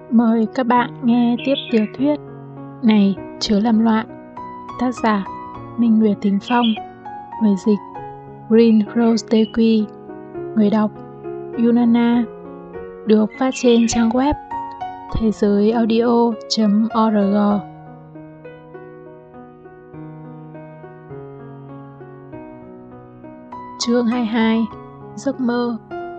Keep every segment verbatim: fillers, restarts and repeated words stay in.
Mời các bạn nghe tiếp tiểu thuyết Này Chớ Làm Loạn. Tác giả Minh Nguyệt Thính Phong. Người dịch Green Rose Dequi. Người đọc Yunana. Được phát trên trang web thế giới audio chấm org. Chương hai mươi hai. Giấc mơ.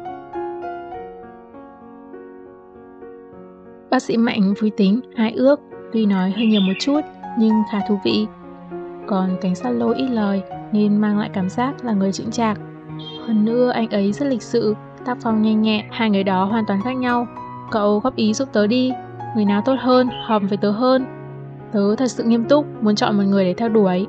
Bác sĩ Mạnh vui tính, hài ước, tuy nói hơi nhiều một chút nhưng khá thú vị. Còn cảnh sát Lô ít lời nên mang lại cảm giác là người chững chạc. Hơn nữa anh ấy rất lịch sự, tác phong nhanh nhẹn, hai người đó hoàn toàn khác nhau. Cậu góp ý giúp tớ đi, người nào tốt hơn, hợp với tớ hơn. Tớ thật sự nghiêm túc, muốn chọn một người để theo đuổi.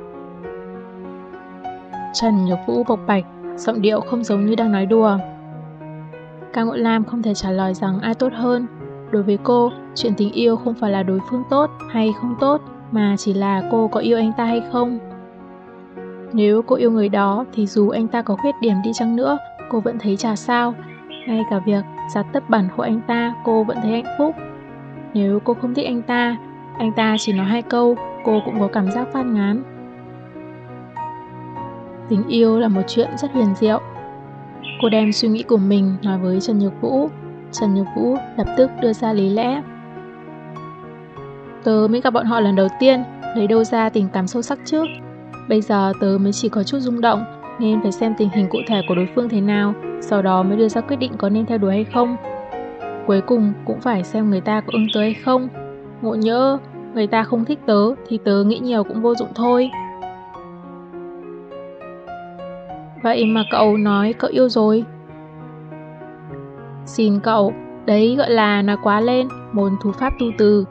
Trần Nhược Vũ bộc bạch, giọng điệu không giống như đang nói đùa. Cao Ngộ Lam không thể trả lời rằng ai tốt hơn. Đối với cô, chuyện tình yêu không phải là đối phương tốt hay không tốt, mà chỉ là cô có yêu anh ta hay không. Nếu cô yêu người đó thì dù anh ta có khuyết điểm đi chăng nữa, cô vẫn thấy chả sao. Ngay cả việc giặt tất bẩn của anh ta, cô vẫn thấy hạnh phúc. Nếu cô không thích anh ta, anh ta chỉ nói hai câu, cô cũng có cảm giác phát ngán. Tình yêu là một chuyện rất huyền diệu. Cô đem suy nghĩ của mình nói với Trần Nhược Vũ. Trần Nhược Vũ lập tức đưa ra lý lẽ. Tớ mới gặp bọn họ lần đầu tiên, lấy đâu ra tình cảm sâu sắc trước. Bây giờ tớ mới chỉ có chút rung động, nên phải xem tình hình cụ thể của đối phương thế nào, sau đó mới đưa ra quyết định có nên theo đuổi hay không. Cuối cùng cũng phải xem người ta có ưng tớ hay không. Ngộ nhỡ người ta không thích tớ thì tớ nghĩ nhiều cũng vô dụng thôi. Vậy mà cậu nói cậu yêu rồi. Xin cậu, đấy gọi là nói quá lên, một thủ pháp tu từ.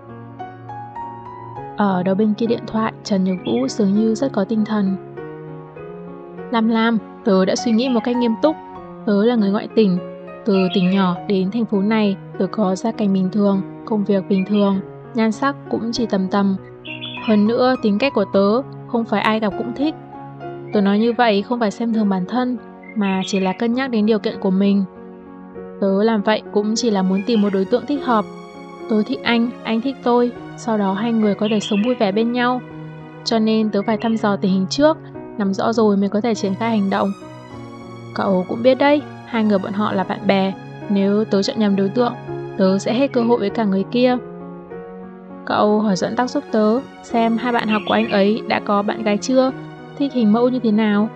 Ở đầu bên kia điện thoại, Trần Nhược Vũ dường như rất có tinh thần. Lam Lam, tớ đã suy nghĩ một cách nghiêm túc. Tớ là người ngoại tỉnh. Từ tỉnh nhỏ đến thành phố này, tớ có gia cảnh bình thường, công việc bình thường, nhan sắc cũng chỉ tầm tầm. Hơn nữa, tính cách của tớ không phải ai gặp cũng thích. Tớ nói như vậy không phải xem thường bản thân, mà chỉ là cân nhắc đến điều kiện của mình. Tớ làm vậy cũng chỉ là muốn tìm một đối tượng thích hợp. Tôi thích anh, anh thích tôi, sau đó hai người có thể sống vui vẻ bên nhau. Cho nên tớ phải thăm dò tình hình trước, nắm rõ rồi mới có thể triển khai hành động. Cậu cũng biết đấy, hai người bọn họ là bạn bè. Nếu tớ chọn nhầm đối tượng, tớ sẽ hết cơ hội với cả người kia. Cậu hỏi dẫn tắc giúp tớ, xem hai bạn học của anh ấy đã có bạn gái chưa, thích hình mẫu như thế nào.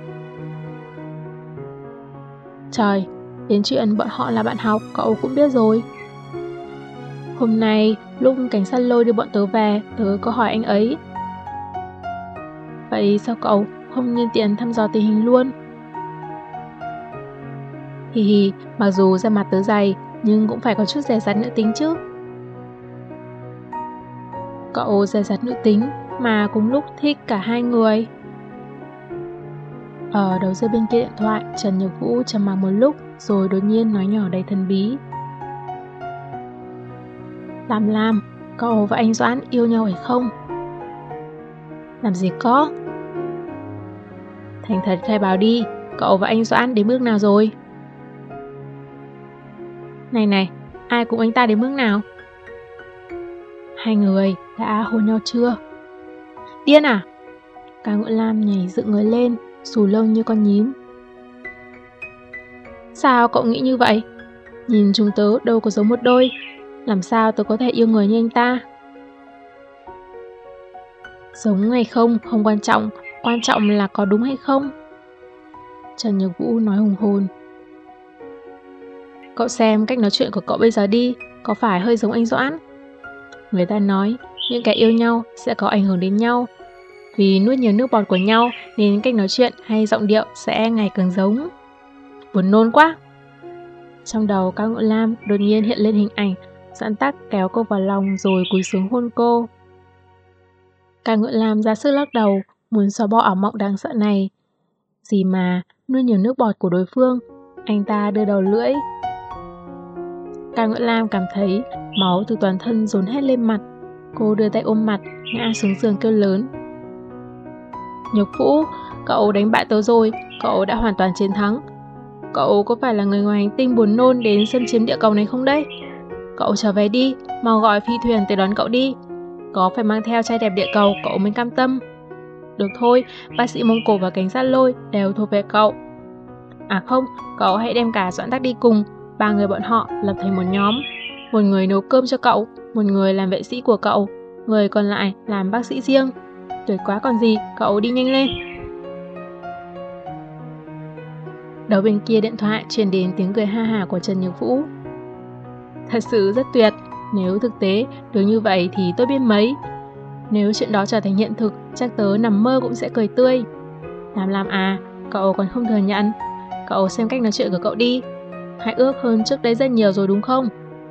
Trời, đến chuyện bọn họ là bạn học, cậu cũng biết rồi. Hôm nay, lúc cảnh sát Lôi đưa bọn tớ về, tớ có hỏi anh ấy. Vậy sao cậu không nhân tiện thăm dò tình hình luôn? Hì hì, mặc dù da mặt tớ dày, nhưng cũng phải có chút dè dặt nữ tính chứ. Cậu dè dặt nữ tính, mà cùng lúc thích cả hai người. Ở đầu dây bên kia điện thoại, Trần Nhược Vũ trầm mặc một lúc, rồi đột nhiên nói nhỏ đầy thần bí. Lam Lam, cậu và anh Doãn yêu nhau hay không? Làm gì có. Thành thật khai báo đi, cậu và anh Doãn đến bước nào rồi? Này này, ai cùng anh ta đến bước nào? Hai người đã hôn nhau chưa? Điên à? Cao Ngộ Lam nhảy dựng người lên, xù lông như con nhím. Sao cậu nghĩ như vậy? Nhìn chúng tớ đâu có giống một đôi. Làm sao tớ có thể yêu người như anh ta? Giống hay không không quan trọng, quan trọng là có đúng hay không. Trần Nhược Vũ nói hùng hồn. Cậu xem cách nói chuyện của cậu bây giờ đi, có phải hơi giống anh Doãn? Người ta nói những kẻ yêu nhau sẽ có ảnh hưởng đến nhau. Vì nuốt nhiều nước bọt của nhau nên cách nói chuyện hay giọng điệu sẽ ngày càng giống. Buồn nôn quá. Trong đầu Cao Ngộ Lam đột nhiên hiện lên hình ảnh Doãn Tắc kéo cô vào lòng rồi cúi xuống hôn cô. Cao Ngộ Lam ra sức lắc đầu, muốn xóa bỏ ảo mộng đáng sợ này. Gì mà nuốt nhiều nước bọt của đối phương. Anh ta đưa đầu lưỡi. Cao Ngộ Lam cảm thấy máu từ toàn thân dồn hết lên mặt. Cô đưa tay ôm mặt, ngã xuống giường kêu lớn. Nhược Vũ, cậu đánh bại tớ rồi, cậu đã hoàn toàn chiến thắng. Cậu có phải là người ngoài hành tinh buồn nôn đến xâm chiếm địa cầu này không đấy? Cậu trở về đi, mau gọi phi thuyền tới đón cậu đi. Có phải mang theo trai đẹp địa cầu cậu mới cam tâm. Được thôi, bác sĩ Mông Cổ và cảnh sát Lôi đều thuộc về cậu. À không, cậu hãy đem cả Doãn Tắc đi cùng. Ba người bọn họ lập thành một nhóm. Một người nấu cơm cho cậu, một người làm vệ sĩ của cậu, người còn lại làm bác sĩ riêng. Tuyệt quá còn gì, cậu đi nhanh lên. Đầu bên kia điện thoại truyền đến tiếng cười ha hả của Trần Nhược Vũ. Thật sự rất tuyệt, nếu thực tế được như vậy thì tôi biết mấy. Nếu chuyện đó trở thành hiện thực, chắc tớ nằm mơ cũng sẽ cười tươi. Làm làm à, cậu còn không thừa nhận. Cậu xem cách nói chuyện của cậu đi. Hãy ước hơn trước đây rất nhiều rồi đúng không?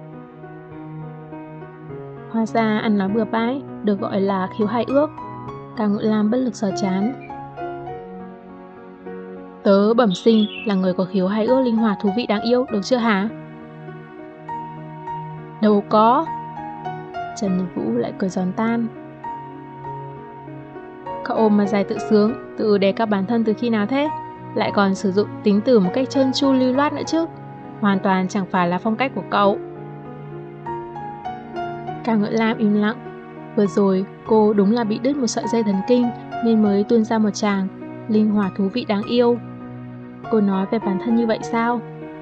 Hóa ra ăn nói bừa bãi được gọi là khiếu hài ước. Cao Ngự Lam bất lực sờ chán. Tớ bẩm sinh là người có khiếu hài ước linh hoạt thú vị đáng yêu, được chưa hả? Đâu có. Trần Nhược Vũ lại cười giòn tan. Cậu ôm mà dài tự sướng, tự đề cao bản thân từ khi nào thế? Lại còn sử dụng tính từ một cách trơn tru lưu loát nữa chứ. Hoàn toàn chẳng phải là phong cách của cậu. Cao Ngự Lam im lặng. Vừa rồi cô đúng là bị đứt một sợi dây thần kinh nên mới tuôn ra một tràng linh hoạt thú vị đáng yêu. Cô nói về bản thân như vậy sao?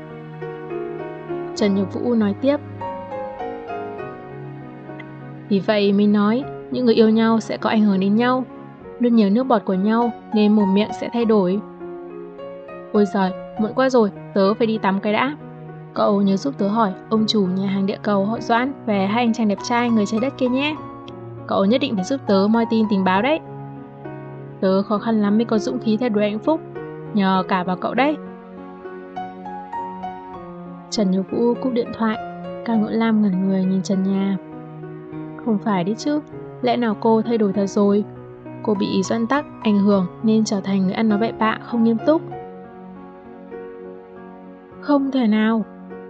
Trần Nhược Vũ nói tiếp. Vì vậy mình nói, những người yêu nhau sẽ có ảnh hưởng đến nhau, luôn nhớ nước bọt của nhau nên mồm miệng sẽ thay đổi. Ôi giời, muộn quá rồi, tớ phải đi tắm cái đã. Cậu nhớ giúp tớ hỏi ông chủ nhà hàng địa cầu họ Doãn về hai anh chàng đẹp trai người trái đất kia nhé. Cậu nhất định phải giúp tớ moi tin tình báo đấy. Tớ khó khăn lắm mới có dũng khí theo đuổi hạnh phúc, nhờ cả vào cậu đấy. Trần Nhược Vũ cúp điện thoại. Cao Ngự Lam ngẩn người nhìn trần nhà. Không phải đấy chứ, lẽ nào cô thay đổi thật rồi? Cô bị Doãn Tắc ảnh hưởng nên trở thành người ăn nói bậy bạ không nghiêm túc. Không thể nào.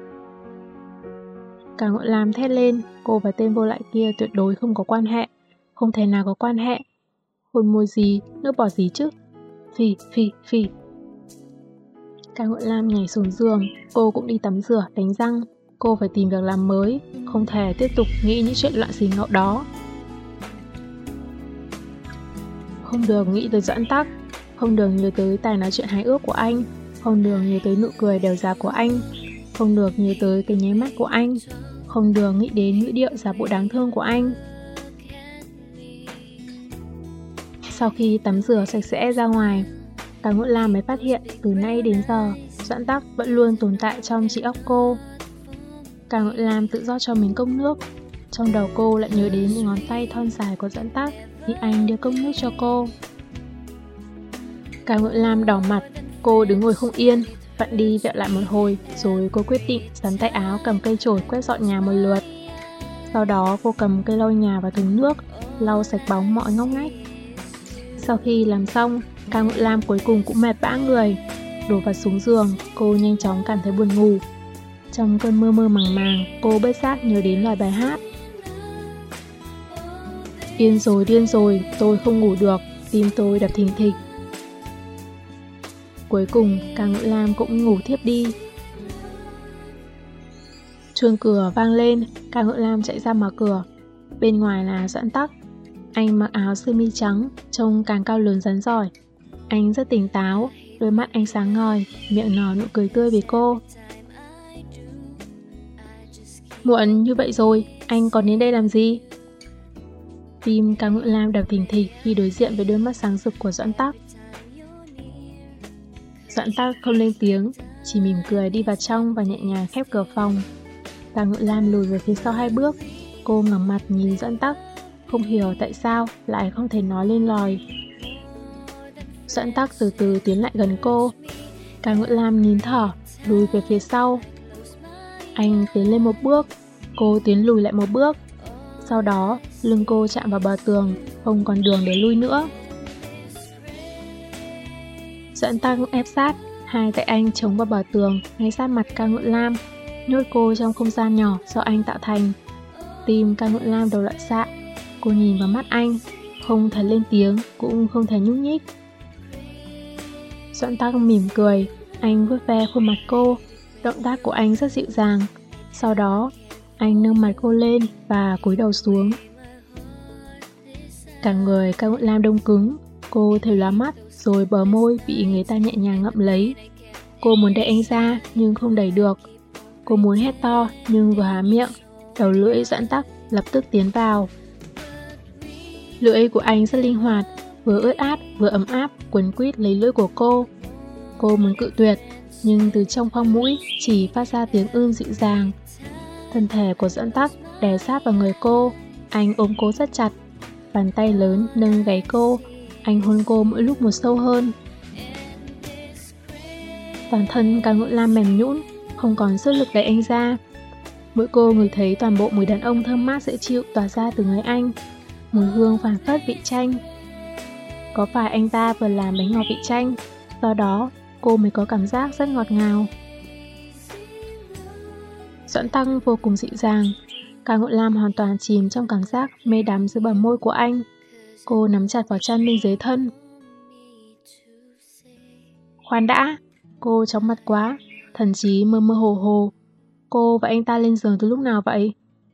Cao Ngự Lam thét lên. Cô và tên vô lại kia tuyệt đối không có quan hệ. Không thể nào có quan hệ. Hôn môi gì, nước bọt gì chứ? Phì, phì, phì. Cao Ngự Lam nhảy xuống giường. Cô cũng đi tắm rửa, đánh răng. Cô phải tìm việc làm mới. Không thể tiếp tục nghĩ những chuyện loạn xì ngậu đó. Không được nghĩ tới Doãn Tắc. Không được nhớ tới tài nói chuyện hài ước của anh. Không được nhớ tới nụ cười đều giả của anh. Không được nhớ tới cái nháy mắt của anh. Không được nghĩ đến ngữ điệu giả bộ đáng thương của anh. Sau khi tắm rửa sạch sẽ ra ngoài, Cao Ngự Lam mới phát hiện từ nay đến giờ Doãn Tắc vẫn luôn tồn tại trong trí óc cô. Cao Ngự Lam tự rót cho mình cốc nước. Trong đầu cô lại nhớ đến những ngón tay thon dài của Doãn Tắc khi anh đưa cốc nước cho cô. Cao Ngự Lam đỏ mặt. Cô đứng ngồi không yên, vặn đi vẹo lại một hồi, rồi cô quyết định sắn tay áo cầm cây chổi quét dọn nhà một lượt. Sau đó cô cầm cây lau nhà và thùng nước, lau sạch bóng mọi ngóc ngách. Sau khi làm xong, Cao Ngự Lam cuối cùng cũng mệt bã người. Đổ vật xuống giường, cô nhanh chóng cảm thấy buồn ngủ. Trong cơn mơ mơ màng màng, cô bất giác nhớ đến lời bài hát. Điên rồi, điên rồi, tôi không ngủ được, tim tôi đập thình thịch. Cuối cùng, Cao Ngự Lam cũng ngủ thiếp đi. Chuông cửa vang lên, Cao Ngự Lam chạy ra mở cửa. Bên ngoài là Doãn Tắc. Anh mặc áo sơ mi trắng, trông càng cao lớn rắn giỏi. Anh rất tỉnh táo, đôi mắt anh sáng ngời, miệng nở nụ cười tươi với cô. Muộn như vậy rồi, anh còn đến đây làm gì? Tim Cao Ngự Lam đập thình thịch khi đối diện với đôi mắt sáng rực của Doãn Tắc. Doãn Tắc không lên tiếng, chỉ mỉm cười đi vào trong và nhẹ nhàng khép cửa phòng. Cao Ngự Lam lùi về phía sau hai bước. Cô ngẩng mặt nhìn Doãn Tắc, không hiểu tại sao lại không thể nói lên lời. Doãn Tắc từ từ tiến lại gần cô. Cao Ngự Lam nín thở, lùi về phía sau. Anh tiến lên một bước, cô tiến lùi lại một bước. Sau đó, lưng cô chạm vào bờ tường, không còn đường để lui nữa. Doãn Tắc ép sát, hai tay anh chống vào bờ tường, ngay sát mặt Cao Ngự Lam, nhốt cô trong không gian nhỏ do anh tạo thành. Tim Cao Ngự Lam đầu loạn xạ. Cô nhìn vào mắt anh, không thể lên tiếng, cũng không thể nhúc nhích. Doãn Tắc mỉm cười, anh vuốt ve khuôn mặt cô. Động tác của anh rất dịu dàng. Sau đó, Anh nâng mặt cô lên và cúi đầu xuống. Cả người Cao Ngọn Lam đông cứng, cô thều lá mắt rồi bờ môi bị người ta nhẹ nhàng ngậm lấy. Cô muốn đẩy anh ra nhưng không đẩy được. Cô muốn hét to nhưng vừa há miệng, đầu lưỡi giãn tắc lập tức tiến vào. Lưỡi của anh rất linh hoạt, vừa ướt át vừa ấm áp quấn quýt lấy lưỡi của cô. Cô muốn cự tuyệt, nhưng từ trong khoang mũi chỉ phát ra tiếng ưm dịu dàng. Thân thể của Doãn Tắc đè sát vào người cô, anh ôm cô rất chặt. Bàn tay lớn nâng gáy cô, anh hôn cô mỗi lúc một sâu hơn. Toàn thân Cao Ngọn Lam mềm nhũn, không còn sức lực đẩy anh ra. Mỗi cô ngửi thấy toàn bộ mùi đàn ông thơm mát dễ chịu tỏa ra từ người anh, mùi hương phảng phất vị chanh. Có phải anh ta vừa làm bánh ngọt vị chanh, do đó cô mới có cảm giác rất ngọt ngào. Doãn Tăng vô cùng dịu dàng, Cao Ngọn Lam hoàn toàn chìm trong cảm giác mê đắm dưới bờ môi của anh. Cô nắm chặt vào chăn bên dưới thân. Khoan đã, cô chóng mặt quá, thần trí mơ mơ hồ hồ. Cô và anh ta lên giường từ lúc nào vậy?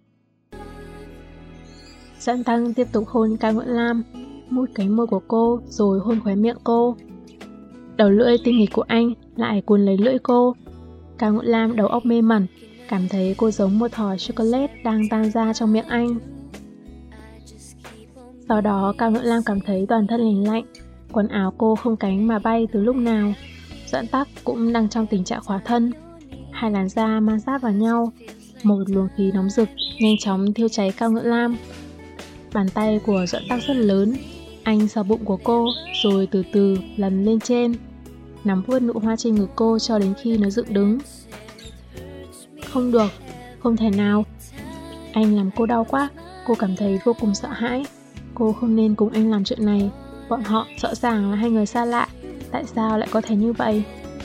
Doãn Tăng tiếp tục hôn Cao Ngọn Lam, mút cánh môi của cô rồi hôn khóe miệng cô. Đầu lưỡi tinh nghịch của anh lại cuốn lấy lưỡi cô. Cao Ngọn Lam đầu óc mê mẩn, cảm thấy cô giống một thỏi chocolate đang tan ra trong miệng anh. Sau đó Cao Ngọn Lam cảm thấy toàn thân lành lạnh, quần áo cô không cánh mà bay từ lúc nào. Doãn Tắc cũng đang trong tình trạng khỏa thân. Hai làn da ma sát vào nhau, một luồng khí nóng rực nhanh chóng thiêu cháy Cao Ngọn Lam. Bàn tay của Doãn Tắc rất lớn, anh sờ bụng của cô rồi từ từ lần lên trên, nắm vuốt nụ hoa trên ngực cô cho đến khi nó dựng đứng. Không được, không thể nào. Anh làm cô đau quá, cô cảm thấy vô cùng sợ hãi. Cô không nên cùng anh làm chuyện này, bọn họ rõ ràng là hai người xa lạ, tại sao lại có thể như vậy?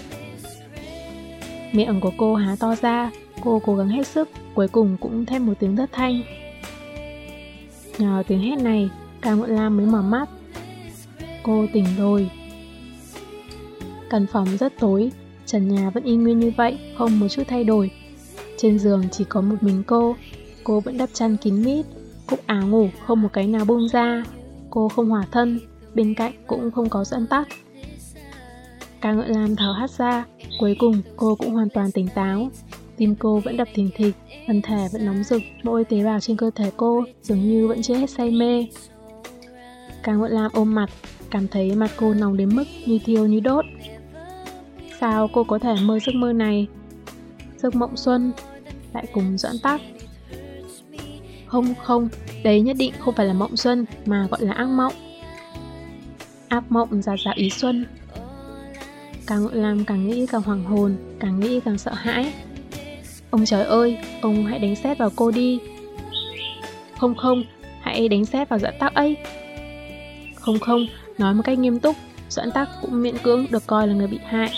Miệng của cô há to ra, cô cố gắng hết sức, cuối cùng cũng thêm một tiếng thất thanh. Nhờ tiếng hét này, Cao Ngọn Lam mới mở mắt. Cô tỉnh rồi. Căn phòng rất tối, trần nhà vẫn y nguyên như vậy, không một chút thay đổi. Trên giường chỉ có một mình cô, cô vẫn đắp chăn kín mít, cúc áo ngủ không một cái nào bung ra. Cô không hỏa thân, bên cạnh cũng không có Doãn Tắc. Cao Ngọn Lam thở hắt ra, cuối cùng cô cũng hoàn toàn tỉnh táo. Tim cô vẫn đập thình thịch, thân thể vẫn nóng rực, mỗi tế bào trên cơ thể cô dường như vẫn chưa hết say mê. Cao Ngọn Lam ôm mặt, cảm thấy mặt cô nóng đến mức như thiêu như đốt. Sao cô có thể mơ giấc mơ này? Giấc mộng xuân, lại cùng Doãn Tắc. Không không, đấy nhất định không phải là mộng xuân mà gọi là ác mộng. Ác mộng giả giả ý xuân. Cao Ngọn Lam càng nghĩ càng hoảng hồn, càng nghĩ càng sợ hãi. Ông trời ơi, ông hãy đánh sét vào cô đi. Không không, hãy đánh sét vào Doãn Tắc ấy. Không không, nói một cách nghiêm túc, Doãn Tắc cũng miễn cưỡng được coi là người bị hại.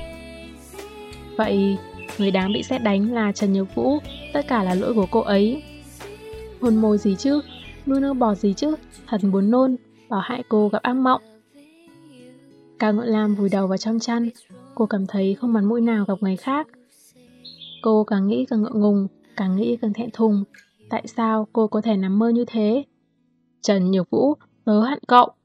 Vậy, người đáng bị sét đánh là Trần Nhược Vũ, tất cả là lỗi của cô ấy. Hôn môi gì chứ, nuôi nước bọt gì chứ, thật buồn nôn, bảo hại cô gặp ác mộng. Cao Ngọn Lam vùi đầu vào trong chăn, cô cảm thấy không mặt mũi nào gặp người khác. Cô càng nghĩ càng ngượng ngùng, càng nghĩ càng thẹn thùng. Tại sao cô có thể nằm mơ như thế? Trần Nhược Vũ, tớ hận cậu.